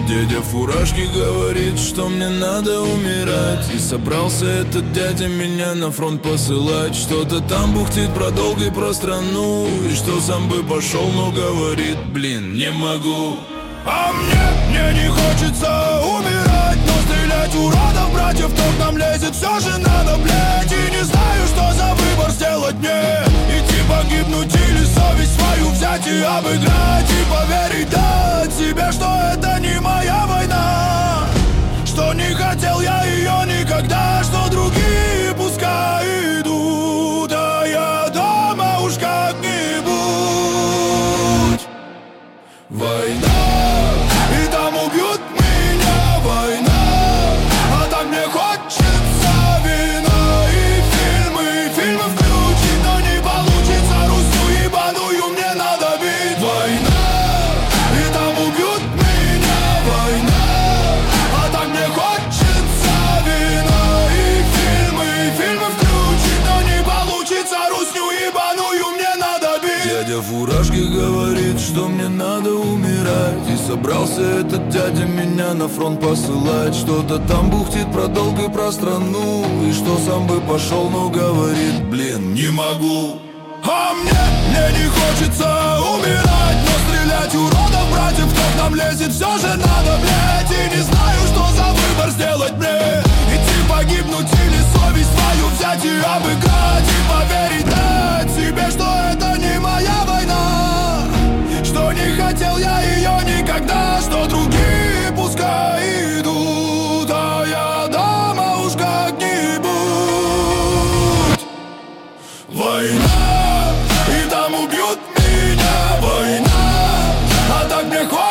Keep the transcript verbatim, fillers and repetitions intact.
Дядя в фуражке говорит, что мне надо умирать. И собрался этот дядя меня на фронт посылать. Что-то там бухтит про долг и про страну, и что сам бы пошел, но говорит, блин, не могу. А мне, мне не хочется умирать, но стрелять уродов, братьев, кто к нам лезет, все же надо, блять. И не знаю, что за выбор сделать мне: идти погибнуть или совесть свою взять и обыграть. И поверить, дать себе, что это не моя война, что не хотел я ее никогда, что другие пускай идут, а я дома уж как-нибудь. Война, и там убьют меня, война, а так мне хочется вина. И фильмы, фильмы включить, но не получится, Русню ебаную мне надо бить. Война, и там убьют меня, война, а так мне хочется вина. И фильмы, фильмы включить, но не получится, Русню ебаную мне надо бить. Дядя в фуражке говорит, что мне надо умирать. И собрался этот дядя меня на фронт посылать. Что-то там бухтит про долг и про страну, и что сам бы пошел, но говорит, блин, не могу. А мне, мне не хочется умирать, но стрелять уродов, братьев, кто к нам лезет, все же надо, блять. И не знаю, что за выбор сделать мне: идти погибнуть или совесть свою взять и обыграть. И поверить, дать себе, что это не моя война, что не хотел я ее никогда, что другие пускай идут, а я дома уж как-нибудь. Война, и там убьют меня, война, а так мне хочется